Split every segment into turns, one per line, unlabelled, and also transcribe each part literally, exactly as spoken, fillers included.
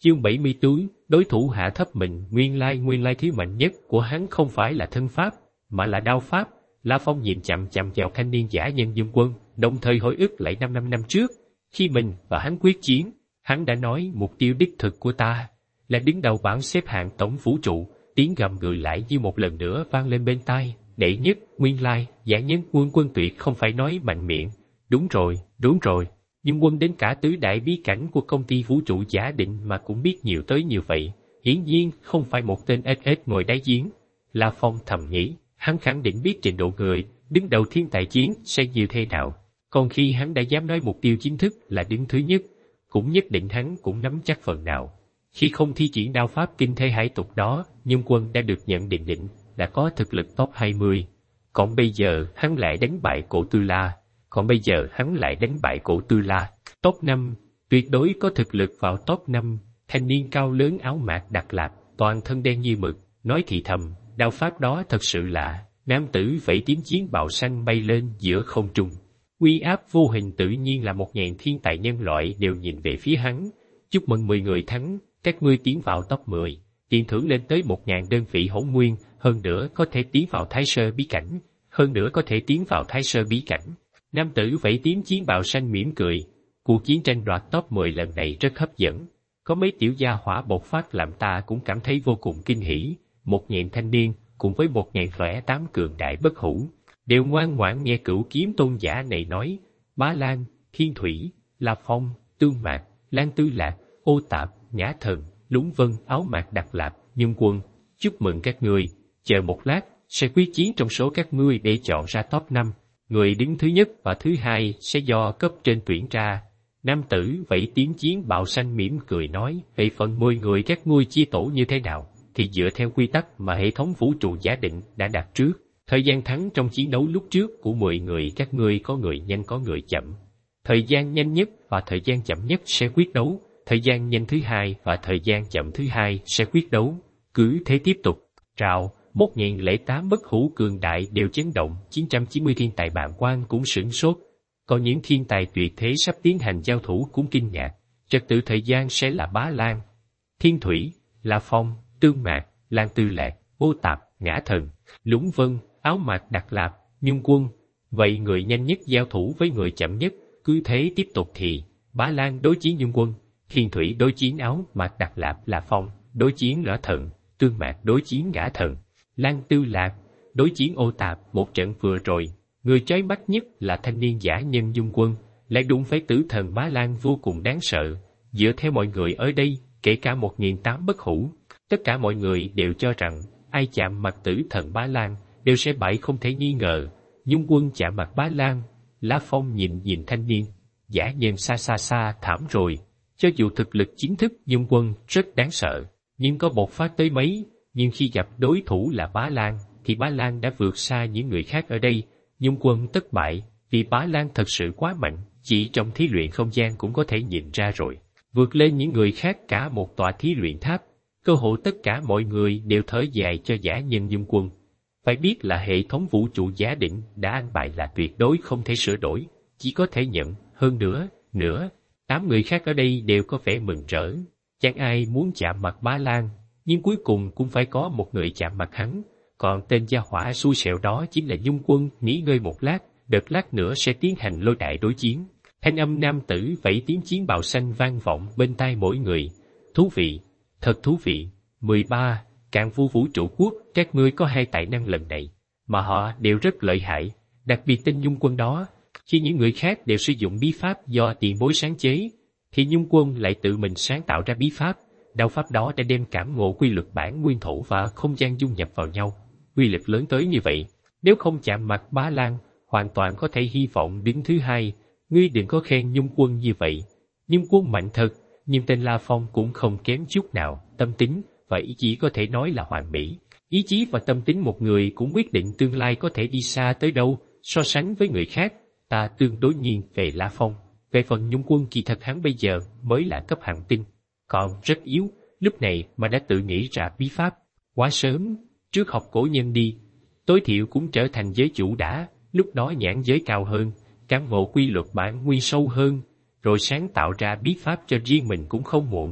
Chương bảy mươi túi, đối thủ hạ thấp mình. Nguyên lai nguyên lai thứ mạnh nhất của hắn không phải là thân pháp, mà là đao pháp. La Phong nhìn chằm chằm vào thanh niên giả nhân Dương Quân, đồng thời hồi ức lại năm năm năm trước, khi mình và hắn quyết chiến, hắn đã nói mục tiêu đích thực của ta là đứng đầu bảng xếp hạng tổng vũ trụ. Tiếng gầm gừ lại như một lần nữa vang lên bên tai. Đệ nhất, nguyên lai, giả nhân quân quân tuyệt không phải nói mạnh miệng. Đúng rồi, đúng rồi. Nhưng quân đến cả tứ đại bí cảnh của công ty vũ trụ Giả Định mà cũng biết nhiều tới như vậy. Hiển nhiên không phải một tên ếch ếch ngồi đáy giếng. La Phong thầm nghĩ, hắn khẳng định biết trình độ người đứng đầu thiên tài chiến sẽ như thế nào. Còn khi hắn đã dám nói mục tiêu chính thức là đứng thứ nhất, cũng nhất định hắn cũng nắm chắc phần nào. Khi không thi triển đao pháp kinh thế hải tục đó, nhưng quân đã được nhận định định đã có thực lực top hai mươi. Còn bây giờ hắn lại đánh bại Cổ Tư La. Còn bây giờ hắn lại đánh bại Cổ Tư La. Top năm, tuyệt đối có thực lực vào top năm. Thanh niên cao lớn áo mạc đặc lạp, toàn thân đen như mực, nói thì thầm, đao pháp đó thật sự lạ. Nam tử vẫy tím chiến bào xanh bay lên giữa không trung. Uy áp vô hình tự nhiên là một ngàn thiên tài nhân loại đều nhìn về phía hắn. Chúc mừng mười người thắng, các ngươi tiến vào top mười. Tiền thưởng lên tới một ngàn đơn vị hỗn nguyên, hơn nữa có thể tiến vào Thái Sơ bí cảnh. Hơn nữa có thể tiến vào Thái Sơ bí cảnh. Nam tử vẫy tím chiến bào xanh mỉm cười. Cuộc chiến tranh đoạt top mười lần này rất hấp dẫn. Có mấy tiểu gia hỏa bộc phát làm ta cũng cảm thấy vô cùng kinh hỉ. Một ngàn thanh niên cùng với một ngàn lẻ tám cường đại bất hủ đều ngoan ngoãn nghe Cửu Kiếm tôn giả này nói. Bá Lan, Thiên Thủy, La Phong, Tương Mạc, Lan Tư Lạc, Ô Tạp, Nhã Thần, Lúng Vân, Áo Mạc Đặc Lạp, Nhân Quân, chúc mừng các ngươi. Chờ một lát sẽ quyết chiến trong số các ngươi để chọn ra top năm. Người đứng thứ nhất và thứ hai sẽ do cấp trên tuyển ra. Nam tử vẫy tím chiến bào xanh mỉm cười nói, vậy phần mười người các ngươi chia tổ như thế nào? Thì dựa theo quy tắc mà hệ thống vũ trụ Giả Định đã đặt trước. Thời gian thắng trong chiến đấu lúc trước của mười người các ngươi có người nhanh có người chậm. Thời gian nhanh nhất và thời gian chậm nhất sẽ quyết đấu. Thời gian nhanh thứ hai và thời gian chậm thứ hai sẽ quyết đấu. Cứ thế tiếp tục. Rào, một nghìn lẻ tám bất hủ cường đại đều chấn động, chín trăm chín mươi thiên tài bàng quan cũng sửng sốt. Còn những thiên tài tuyệt thế sắp tiến hành giao thủ cũng kinh ngạc. Trật tự thời gian sẽ là Bá Lan, Thiên Thủy, La Phong, Tương Mạc, Lan Tư Lạc, Ô Tạp, Ngã Thần, Lúng Vân, Áo Mạc Đặc Lạp, Nhân Quân. Vậy người nhanh nhất giao thủ với người chậm nhất, cứ thế tiếp tục thì Bá Lan đối chiến Nhân Quân, Thiên Thủy đối chiến Áo Mạc Đặc Lạp, La Phong đối chiến Ngã Thần, Tương Mạc đối chiến Ngã Thần, Lan Tư Lạc đối chiến Ô Tạp. Một trận vừa rồi, người chói mắt nhất là thanh niên giả nhân Dung Quân, lại đụng phải tử thần Bá Lan vô cùng đáng sợ. Dựa theo mọi người ở đây, kể cả một nghìn tám bất hủ, tất cả mọi người đều cho rằng ai chạm mặt tử thần Bá Lan đều sẽ bại không thể nghi ngờ. Dung Quân chạm mặt Bá Lan. La Phong nhìn nhìn thanh niên giả nhân xa xa xa thảm rồi. Cho dù thực lực chính thức Dung Quân rất đáng sợ, nhưng có bộc phát tới mấy, nhưng khi gặp đối thủ là Bá Lan, thì Bá Lan đã vượt xa những người khác ở đây. Dung Quân thất bại vì Bá Lan thật sự quá mạnh, chỉ trong thí luyện không gian cũng có thể nhìn ra rồi. Vượt lên những người khác cả một tòa thí luyện tháp. Cơ hội tất cả mọi người đều thở dài cho giả nhân Dung Quân. Phải biết là hệ thống vũ trụ Giả Định đã an bài là tuyệt đối không thể sửa đổi, chỉ có thể nhận. Hơn nữa, nữa, tám người khác ở đây đều có vẻ mừng rỡ. Chẳng ai muốn chạm mặt Bá Lan, nhưng cuối cùng cũng phải có một người chạm mặt hắn. Còn tên gia hỏa xui xẻo đó chính là Dung Quân. Nghỉ ngơi một lát, đợt lát nữa sẽ tiến hành lôi đại đối chiến. Thanh âm nam tử vẫy tím chiến bào xanh vang vọng bên tai mỗi người. Thú vị, thật thú vị. mười ba, Cạn Vu vũ trụ quốc, các ngươi có hai tài năng lần này, mà họ đều rất lợi hại, đặc biệt tên Dung Quân đó. Khi những người khác đều sử dụng bí pháp do tiền bối sáng chế, thì Dung Quân lại tự mình sáng tạo ra bí pháp. Đạo pháp đó đã đem cảm ngộ quy luật bản nguyên thổ và không gian dung nhập vào nhau. Quy lực lớn tới như vậy, nếu không chạm mặt Bá Lan, hoàn toàn có thể hy vọng đứng thứ hai. Ngươi đừng có khen Dung Quân như vậy. Dung Quân mạnh thật, nhưng tên La Phong cũng không kém chút nào. Tâm tính và ý chí có thể nói là hoàn mỹ. Ý chí và tâm tính một người cũng quyết định tương lai có thể đi xa tới đâu. So sánh với người khác, ta tương đối nghiêng về La Phong. Về phần Dung Quân, kỳ thật hắn bây giờ mới là cấp hạng tinh, còn rất yếu. Lúc này mà đã tự nghĩ ra bí pháp, quá sớm. Trước học cổ nhân đi, tối thiểu cũng trở thành giới chủ đã. Lúc đó nhãn giới cao hơn, cảm ngộ quy luật bản nguyên sâu hơn, rồi sáng tạo ra bí pháp cho riêng mình cũng không muộn.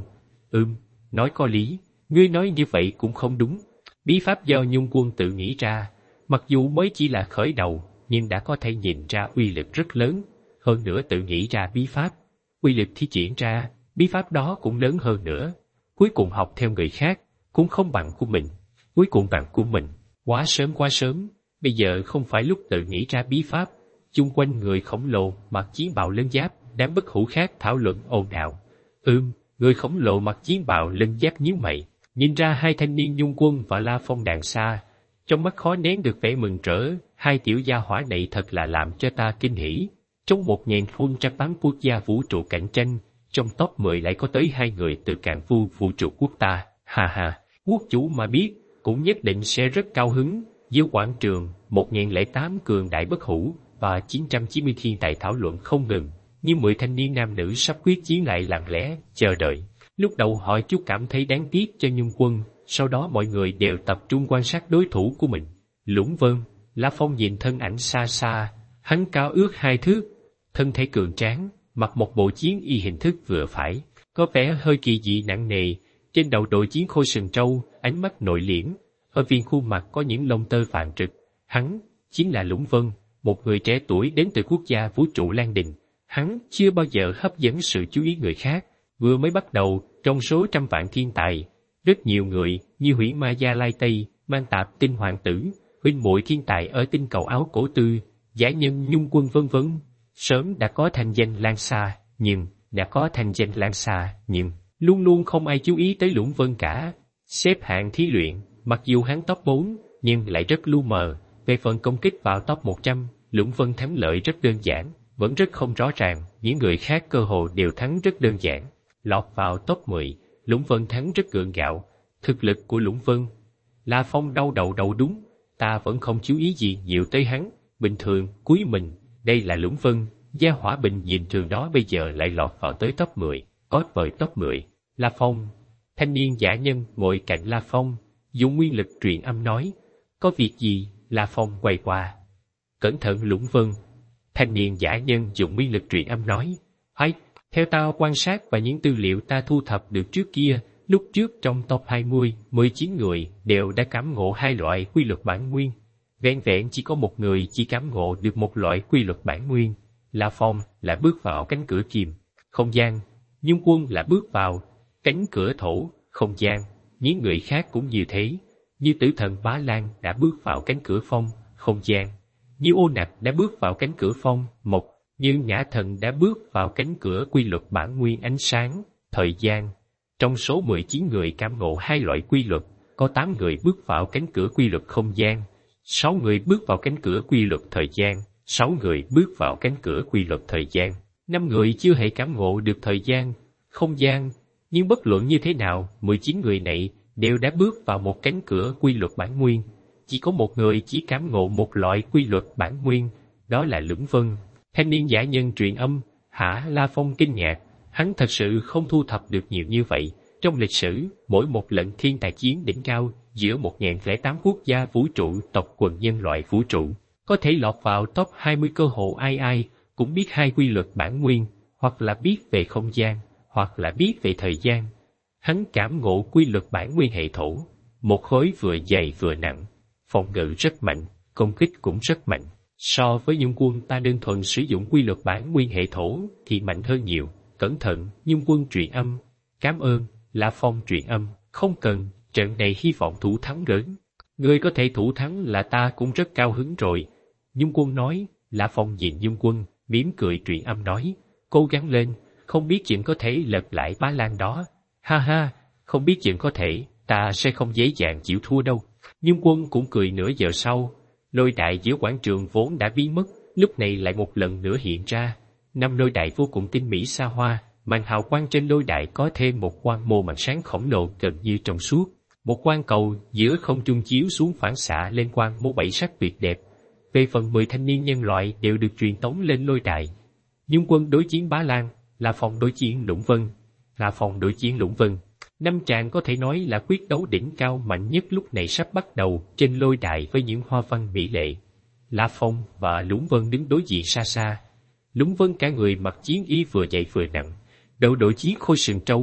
Ừm, nói có lý, ngươi nói như vậy cũng không đúng. Bí pháp do Nhung Quân tự nghĩ ra, mặc dù mới chỉ là khởi đầu, nhưng đã có thể nhìn ra uy lực rất lớn. Hơn nữa tự nghĩ ra bí pháp, uy lực thi triển ra, bí pháp đó cũng lớn hơn nữa. Cuối cùng học theo người khác, cũng không bằng của mình. Cuối cùng bằng của mình, quá sớm quá sớm, bây giờ không phải lúc tự nghĩ ra bí pháp. Chung quanh người khổng lồ mặc chiến bào lân giáp, đám bất hủ khác thảo luận ồn ào. Ừm, người khổng lồ mặc chiến bào lân giáp nhíu mày, nhìn ra hai thanh niên Nhung Quân và La Phong đằng xa, trong mắt khó nén được vẻ mừng rỡ. Hai tiểu gia hỏa này thật là làm cho ta kinh hỉ. Trong một nghìn không trăm tám quốc gia vũ trụ cạnh tranh, trong top mười lại có tới hai người từ cạn vu vũ trụ quốc ta. Ha ha, quốc chủ mà biết, cũng nhất định sẽ rất cao hứng. Dưới quảng trường, một nghìn lẻ tám cường đại bất hủ và chín trăm chín mươi thiên tài thảo luận không ngừng, như mười thanh niên nam nữ sắp quyết chiến lại lặng lẽ chờ đợi. Lúc đầu họ chút cảm thấy đáng tiếc cho Nhung Quân, sau đó mọi người đều tập trung quan sát đối thủ của mình. Lũng Vân, La Phong nhìn thân ảnh xa xa, hắn cao ước hai thước, thân thể cường tráng, mặc một bộ chiến y hình thức vừa phải, có vẻ hơi kỳ dị nặng nề. Trên đầu đội chiến khôi sừng trâu, ánh mắt nội liễm, ở viên khuôn mặt có những lông tơ vàng rực. Hắn chính là Lũng Vân, một người trẻ tuổi đến từ quốc gia vũ trụ Lan Đình. Hắn chưa bao giờ hấp dẫn sự chú ý người khác. Vừa mới bắt đầu, trong số trăm vạn thiên tài, rất nhiều người như Hủy Ma Gia Lai Tây, Man Tạp Tinh Hoàng Tử, huynh muội thiên tài ở tinh cầu áo cổ tư, giả nhân Nhung Quân vân vân, sớm đã có thành danh lan xa, nhưng đã có thành danh lan xa, nhưng luôn luôn không ai chú ý tới Lũng Vân cả. Xếp hạng thí luyện, mặc dù hắn top bốn, nhưng lại rất lu mờ. Về phần công kích vào top một trăm, Lũng Vân thắng lợi rất đơn giản, vẫn rất không rõ ràng. Những người khác cơ hồ đều thắng rất đơn giản. Lọt vào top mười, Lũng Vân thắng rất gượng gạo. Thực lực của Lũng Vân, La Phong đau đầu đầu đúng, ta vẫn không chú ý gì nhiều tới hắn. Bình thường, cuối mình, đây là Lũng Vân, gia hỏa bình nhìn thường đó bây giờ lại lọt vào tới top mười, ót vời top mười. La Phong, thanh niên giả nhân ngồi cạnh La Phong, dùng nguyên lực truyền âm nói, có việc gì? La Phong quay qua, cẩn thận Lũng Vân. Thanh niên giả nhân dùng nguyên lực truyền âm nói, hay, theo ta quan sát và những tư liệu ta thu thập được trước kia, lúc trước trong top hai mươi, mười chín người đều đã cảm ngộ hai loại quy luật bản nguyên. Vẹn vẹn chỉ có một người chỉ cảm ngộ được một loại quy luật bản nguyên. La Phong là bước vào cánh cửa kim, không gian. Nhung Quân là bước vào cánh cửa thổ, không gian. Những người khác cũng như thế, như Tử Thần Bá Lan đã bước vào cánh cửa phong, không gian. Như Ô Nặc đã bước vào cánh cửa phong, mộc. Như Ngã Thần đã bước vào cánh cửa quy luật bản nguyên ánh sáng, thời gian. Trong số mười chín người cảm ngộ hai loại quy luật, có tám người bước vào cánh cửa quy luật không gian, sáu người bước vào cánh cửa quy luật thời gian, sáu người bước vào cánh cửa quy luật thời gian, năm người chưa hề cảm ngộ được thời gian, không gian. Nhưng bất luận như thế nào, mười chín người này đều đã bước vào một cánh cửa quy luật bản nguyên. Chỉ có một người chỉ cảm ngộ một loại quy luật bản nguyên, đó là Lũng Vân. Thanh niên giả nhân truyền âm, hả? La Phong kinh ngạc, hắn thật sự không thu thập được nhiều như vậy. Trong lịch sử, mỗi một lần thiên tài chiến đỉnh cao giữa một nghìn lẻ tám quốc gia vũ trụ tộc quần nhân loại vũ trụ, có thể lọt vào top hai mươi cơ hội ai ai cũng biết hai quy luật bản nguyên, hoặc là biết về không gian, hoặc là biết về thời gian. Hắn cảm ngộ quy luật bản nguyên hệ thổ, một khối vừa dày vừa nặng, phòng ngự rất mạnh, công kích cũng rất mạnh. So với Nhung Quân ta đơn thuần sử dụng quy luật bản nguyên hệ thổ thì mạnh hơn nhiều. Cẩn thận, Nhung Quân truyền âm. Cảm ơn, La Phong truyền âm. Không cần, trận này hy vọng thủ thắng lớn. Ngươi có thể thủ thắng là ta cũng rất cao hứng rồi. Nhung Quân nói. La Phong nhìn Nhung Quân, mỉm cười truyền âm nói, cố gắng lên, không biết chuyện có thể lật lại Bá Lan đó. Ha ha, không biết chuyện có thể, ta sẽ không dễ dàng chịu thua đâu. Nhung Quân cũng cười nửa giờ sau. Lôi đài giữa quảng trường vốn đã biến mất, lúc này lại một lần nữa hiện ra. Năm lôi đài vô cùng tinh mỹ xa hoa, màn hào quang trên lôi đài có thêm một quang mô màn sáng khổng lồ gần như trong suốt. Một quang cầu giữa không trung chiếu xuống phản xạ lên quang mô bảy sắc tuyệt đẹp. Về phần mười thanh niên nhân loại đều được truyền tống lên lôi đài. Nhung Quân đối chiến Bá Lan, La Phong đối chiến Lũng Vân. La Phong đối chiến Lũng Vân. Năm chàng có thể nói là quyết đấu đỉnh cao mạnh nhất lúc này sắp bắt đầu trên lôi đài với những hoa văn mỹ lệ. La Phong và Lũng Vân đứng đối diện xa xa. Lũng Vân cả người mặc chiến y vừa dày vừa nặng, đầu đội chiến khôi sừng trâu,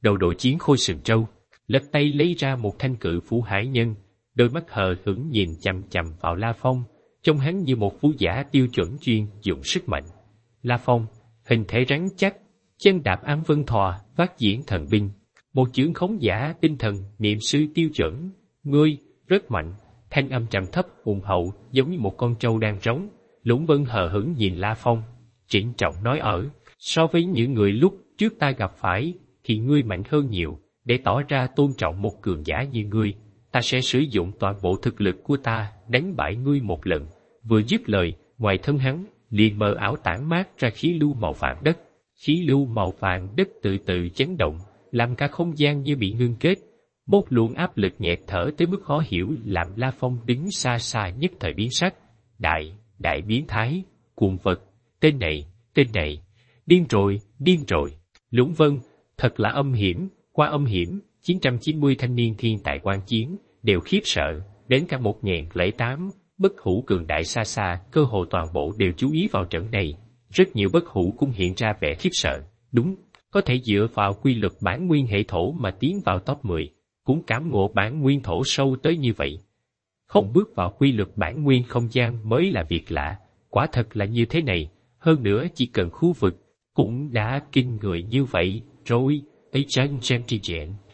đầu đội chiến khôi sừng trâu, lật tay lấy ra một thanh cự phủ hải nhân, đôi mắt hờ hững nhìn chằm chằm vào La Phong, trông hắn như một vũ giả tiêu chuẩn chuyên dụng sức mạnh. La Phong, hình thể rắn chắc, chân đạp án vân thò, vác diễn thần binh, một chưởng khống giả tinh thần niệm sư tiêu chuẩn. Ngươi rất mạnh, thanh âm trầm thấp hùng hậu giống như một con trâu đang rống. Lũng Vân hờ hững nhìn La Phong, trịnh trọng nói ở, so với những người lúc trước ta gặp phải, thì ngươi mạnh hơn nhiều. Để tỏ ra tôn trọng một cường giả như ngươi, ta sẽ sử dụng toàn bộ thực lực của ta đánh bại ngươi một lần. Vừa dứt lời, ngoài thân hắn liền mờ ảo tản mát ra khí lưu màu vàng đất. Khí lưu màu vàng đất từ từ chấn động, làm cả không gian như bị ngưng kết, bốc luồng áp lực nghẹt thở tới mức khó hiểu, làm La Phong đứng xa xa nhất thời biến sắc. Đại, đại biến thái, cuồng vật, tên này, tên này, điên rồi, điên rồi. Lũng Vân, thật là âm hiểm, qua âm hiểm, chín trăm chín mươi thanh niên thiên tài quan chiến, đều khiếp sợ, đến cả một nghìn lẻ tám, bất hủ cường đại xa xa, cơ hồ toàn bộ đều chú ý vào trận này. Rất nhiều bất hủ cũng hiện ra vẻ khiếp sợ, đúng, có thể dựa vào quy luật bản nguyên hệ thổ mà tiến vào top mười, cũng cảm ngộ bản nguyên thổ sâu tới như vậy. Không bước vào quy luật bản nguyên không gian mới là việc lạ, quả thật là như thế này, hơn nữa chỉ cần khu vực, cũng đã kinh người như vậy, rồi, ấy chân chân tri chuyện.